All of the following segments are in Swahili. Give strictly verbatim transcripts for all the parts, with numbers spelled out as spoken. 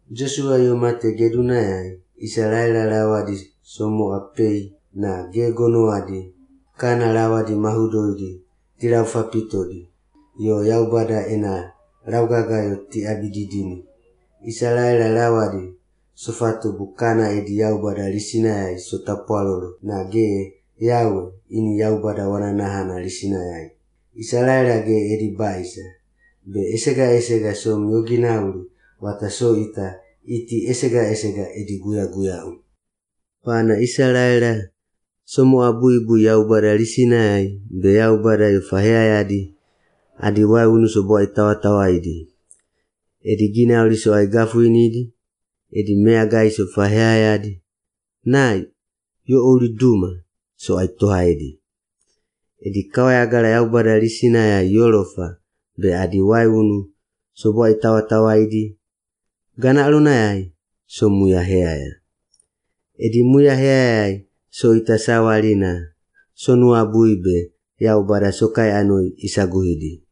Joshua yomate gedunayai Israela lawadi somo apei na gegono adi kana lawadi mahudoidi tirafapitodi yo yaubada ena raugagayo ti abididini Israela lawadi sofatu bukana edi yaubada lisinayai sotapwalolo na ge yawe ini yaubada wananahana lisinayai Israela ge edi baisa be esega esega som yoginauli wata so ita iti esega esega edi guya guya um. Pana Israela somo abu ibu yaubada lisinayai be yaubada yufahayadi adi wai unuso boa itawa tawa idi. Edi ginauli so ai gafu inidi edi meaga iso fahayadi na yo oli duma so ai toha edi. Edi kawai agala yaubada lisinayai yolofa be adi wai unu so boa itawa tawa idi gana alunayai so muya heaya. Edi muya heaya so itasawalina so nuabuibe yaubada sokai anoi isaguhidi.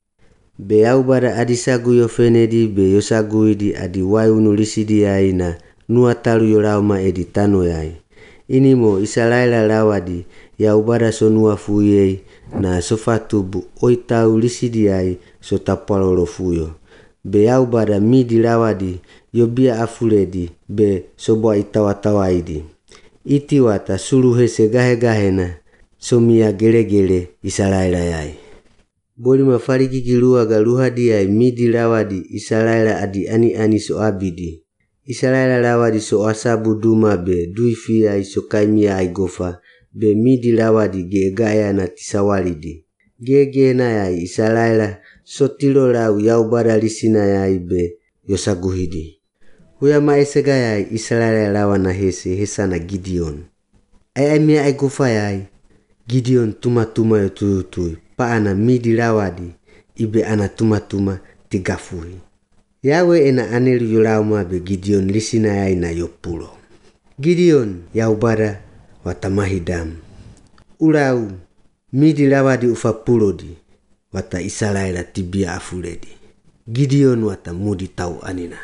Be yaubada adisagu yofenedi be yosaguhidi adi wai unu lisidi yaina nuatalu yolauma edi tano yai. Inimo Israela lawadi yaubada so nuafuyei na sofatubu oitau lisidi yai so tapalolo fuyo. Be yaubada midi lawadi yobia afuledi be soboa itawa-tawa idi. Iti wata suluhe segahe-gahena somia gele-gele Israela yai. Boli mafariki kilua galuhadi yai midi lawadi Israela adi ani-ani so abidi. Israela lawadi so asabu duma be duifi yai so kaimia aigofa be midi lawadi gegaya na tisawalidi. Gege na yai Israela so tilo lau yaubada lisina yai be yosaguhidi. Huya maesega yai Israela lawana hese hesa na Gideon. Ai ai mia aigofa yai Gideon tuma-tuma yotuyutui paana midi lawadi ibe ana tuma-tuma tigafui. Yawe ena anelu yolauma be Gideon lisina yai na yopulo. Gideon yaubada watamahidam. Ulau midi lawadi ufapulodi wata Israela tibia afuledi. Gideon wata mudi tau anina.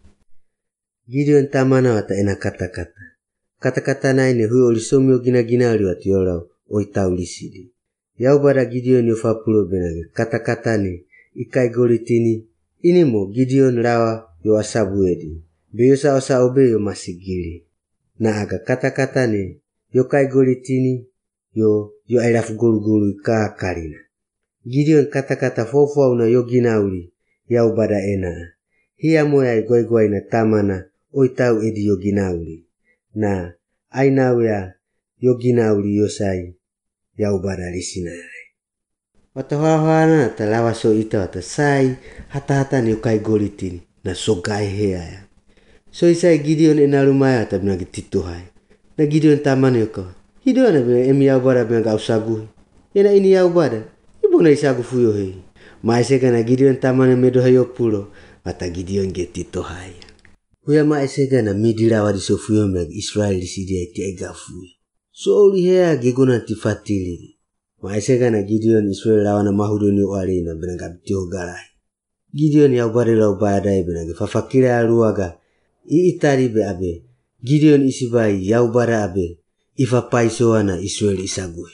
Gideon tamana wata ena kata-kata. Kata-kata na ine hui olisomyo gina-gina ali wati yolau oitau lisidi. Yaubada Gideon yofapulo benage kata-kata ni ikai golitini inimo Gideon lawa yo asabu edi. Be yosa osa obe yo masigili. Na aga kata-kata ni yokai golitini yo yo ailafu golu-golu ika karina. Gideon kata-kata fofau na yogina uli yaubada ena. Hiya moya igoi-goi na tamana oitau edi yogina uli. Na aina wea yogina uli yosai yaubada lisina yai. Wata hoa-hoana talawa so ita wata sai hata-hata ni yokai golitini na sogai hea ya. So isai Gideon ena lumaya wata binagi tituhai. Na Gideon tamana yoko. Hido na binagi emi yaubada binagi ausaguhi. Ena ini yaubada. Ibu na isagu fuyo hei. Maesega na Gideon tamana medoha yopulo. Wata Gideon getito hai. Huya maesega na midi lawadi so fuyo meg Israel lisidi ya iti egafui. So oli hea gegona tifatili. Maesega na Gideon Israel lawana mahudoni wali na benanga bitiho galai. Gideon yaubada lau baadai benagi fafakira aluaga. I itari be abe. Gideon isibai yaubada abe. Ifa paisoana Israel isagui.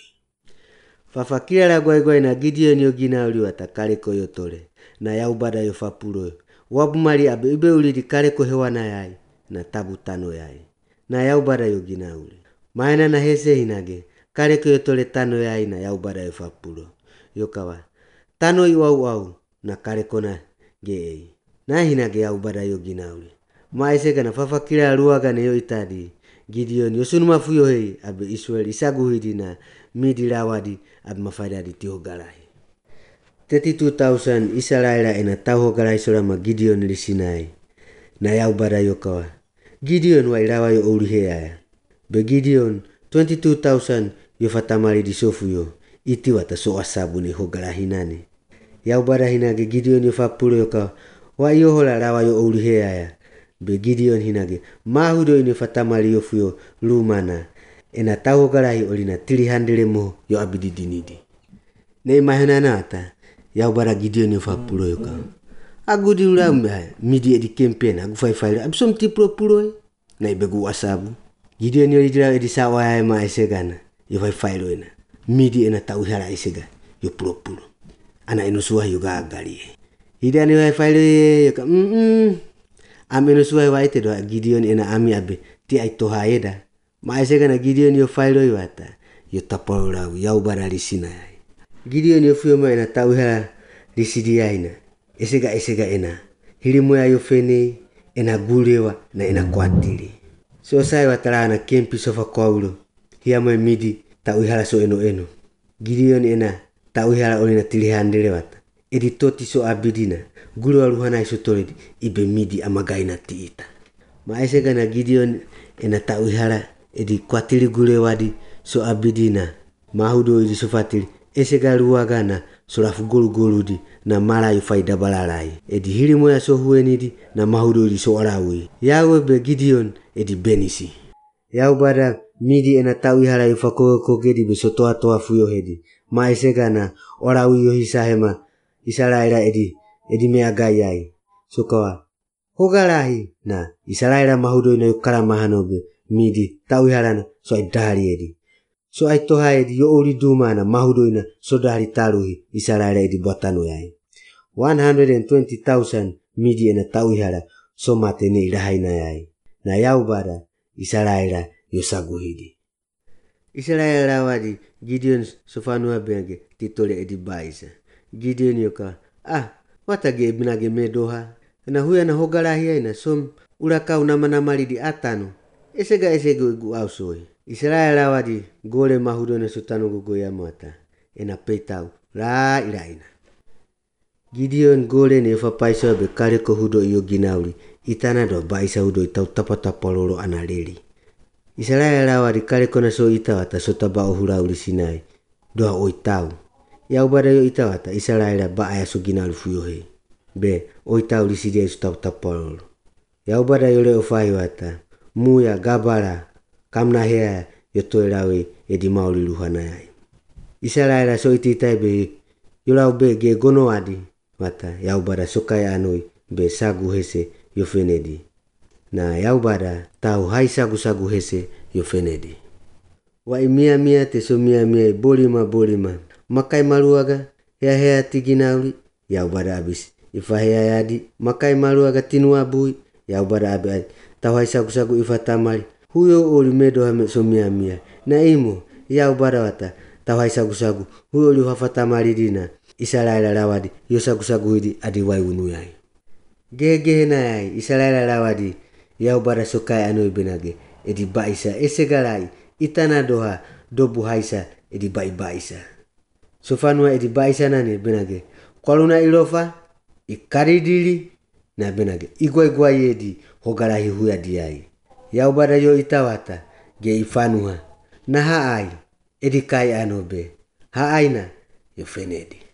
Fafakira la goi-goi na Gideon yogina uli wata kaleko yotole. Na yaubada yofapulo. Wabumali abe ibe uli di kaleko hewana yai. Na tabu tano yai. Na yaubada yogina uli. Maena na hese hinage. Kaleko yotole tano yai na yaubada yofapulo. Yokawa. Tano iwau-wau na kaleko na geei. Na hinage yaubada yogina uli. Maesega na fafakira aluaga na yo itadi. Gideon yosunu mafuyo hei abe Israel isaguhidi na midi lawadi abe mafaidadi tiho galai. thirty-two thousand Israela ena taho galai solama Gideon lisinai. Na yaubada yokawa. Gideon wa ilawa yo ulihea ya. Be Gideon twenty-two thousand yofatamali di sofuyo. Iti wata so asabu ni hogala hinani. Yaubada hinage Gideon yofapulo yokawa. Wa yohola lawa yo ulihea ya. Be Gideon hinage mahudo ini fatamali yofuyo lumana ena taho galai olina three hundred mo yo abididinidi. Ne imahena nata yaubada Gideon yofapulo yoka Agu di ulam midi edi campaign agu fai fai absom ti pro puro na ibegu wasabu. Gideon yo idra edi sawa ma esegana. Yo fai fai loina. Midi ena tau hara esega yo pro puro. Ana eno suah yo gagali. Ida ni fai fai yo ka mm mm. Am eno suah wa ite do Gideon ena ami abe ti ai to haeda. Ma esegana Gideon yo fai lo wata. Yo tapau lau yau barali sinai. Gideon yo fio ma ena tau hara disidia ina. Esega esega ena. Hilimu ya yo fene ena gulewa na ena kwatili. So sai watara na kempi sofa kwaulo. Hiya mo midi tau hara so eno eno. Gideon ena tau hara olina tilihandele wata. Edi toti so abidina. Gulewa ruhana iso toledi ibe midi amagaina tiita. Ma esega na Gideon ena tau hara edi kwatili gulewa di so abidina. Mahudo edi sofatili. Esega ruagana solafu golu golu di na mara yu faida balalai. Edi hilimu ya so hueni di na mahudo edi so arawi. Yawe be Gideon edi benisi. Yau bada midi ena tau hara yu fako koge di be sotoa toa fuyo hedi. Ma esega na orawi yo hisahema Isaraela edi edi mea gayai. So kawa hogalahi na Isaraela mahudo ina yukara mahanobe midi tau hara na so idari edi. So ai toha edi yo uri duma na mahudo ina sodari taruhi Isaraela edi botano yai. one hundred twenty thousand midi ena tau hara so mate ne ilahaina yai. Na yau bada Isaraela yo saguhidi. Isaraela wadi Gideon sofanua benge titole edi baisa. Gideon yoka ah watage ibnage medoha. Na huya na hogalahi ya ina som ulaka unama namali di atano. Esega esega igu au soe. Israela wadi gole mahudo na sutano gugo ya mata. Ena peitau la ilaina. Gideon gole ne fapaisa be kare ko hudo iyo ginauli. Itana do baisa hudo itau tapatapololo analeli. Israela wadi kare kona so itawata so taba ohura uli sinai. Doa oitau. Yau bada yo itawata Israela ba aya so ginauli fuyohe. Be oitau lisidia isu tapatapololo. Yau bada yo leo fahi wata. Muya gabara. Kamna hea yoto elawe edi mauli luhana yai. Israela so iti itai be yolau be ge gono adi. Wata yau bada sokaya anoi be sagu hese yo fenedi. Na yau bada tau hai sagu sagu hese yo fenedi. Wa imia mia te so mia mia bolima bolima. Makai maluaga hea hea tiginauli. Yau bada abis ifa hea yadi. Makai maluaga tinua bui. Yau bada abis tau hai sagu sagu ifa tamari. Huyo oli medo hame so mia mia. Na imo, yau bada wata, tau hai sagu sagu. Huyo oli hafata maridina. Isaraela lawadi, yo sagu sagu hidi adi wai unu yai. Gege na yai, Isaraela lawadi, yau bada sokai anoi benage. Edi baisa, esegalai, itana doha, dobu haisa, edi bai baisa. Sofanua edi baisa nani benage. Kwaluna ilofa, ikaridili, na benage. Igwa igwa yedi, hogalahi huya diyai. Yau bada yo itawata, ge ifanuha. Na haai, edi kai anobe. Haaina, yo fenedi.